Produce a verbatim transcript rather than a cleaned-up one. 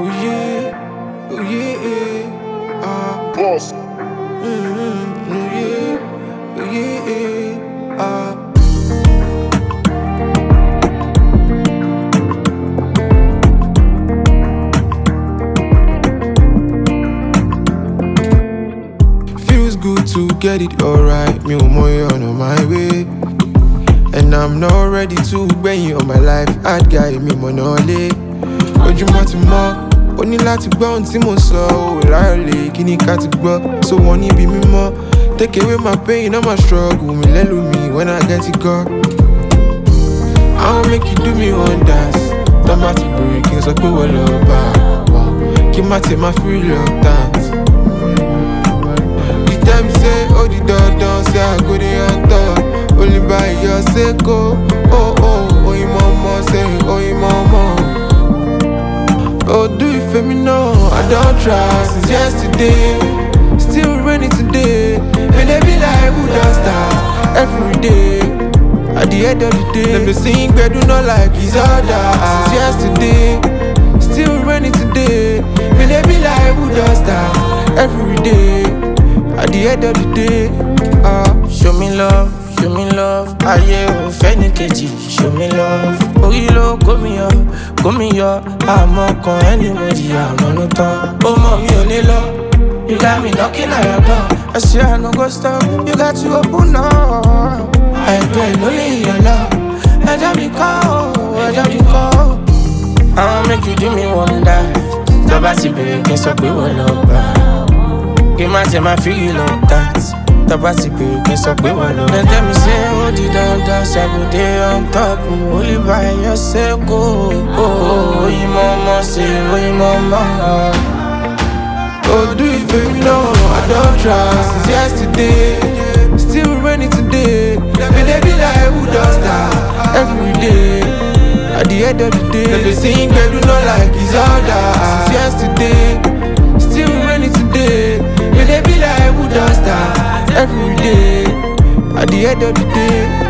Oh yeah, oh yeah, ah. Boss. Mm-hmm. Oh yeah, oh yeah, ah. Feels good to get it alright. Me and my on my way. And I'm not ready to bring you on my life. I'd guide me monole. Ojúmọ́ ti mọ́, ó ní láti gbọ́ ohun tí mo sọ. Ó láyọ̀lé, kí ni ká ti gbọ́? So wọ́n níbi mímọ́. Take away my pain, all my struggle. Mi lẹ́lu mi when I get it God. I'll make you do me wonders. Tọ́ bá ti bèrè kí n sọ pé wọ́n lọ bá wa. Kí n má tẹ̀ máa free reluctance. The time say, oh the dandan, say I go dey on top. Only by your sake, oh, oh, oh, oh, mama, say, oh, mama. Oh, do you feel me now? I don't try since yesterday. Still raining today. And they be like, who don't start every day? At the end of the day, them be sing, but do not like his other. Since yesterday, still raining today. And they be like, who don't start every day? At the end of the day, ah. Uh, show me love. Show me love, ayé ò fẹ́ ní kejì. Show me love, orí ló kó mi yọ, kó mi yọ. Àmọ́ kan anybody, àmọ́ ló tán. Ó mọ̀ mi ò lè lọ, you got me knocking at your door. I swear I no go stop, you got to open up. Àìpẹ́ ló lè yọ lọ, ẹjọ́ mi kọ́, ẹjọ́ mi kọ́. I wan make you do me wonder. Tó bá ti bèrè kí n sọ pé wọ́n lọ gbà. Kí n má tẹ̀ máa feel reluctant. Tabati pé kí n sọ pé wọ́n lọ. Dem tell me say ó di dandan ṣe go dey on top. Only by your sake, oh, oh, oyin mọ́mọ́ ṣe oyin mọ́mọ́. Oh, do you feel me now? I don't try since yesterday. Still raining today. And they be like, who does that every day? At the end of the day, them they sing, but do not like his other. Since yesterday, still raining today. And they be like, who does that every day? At the end of the day.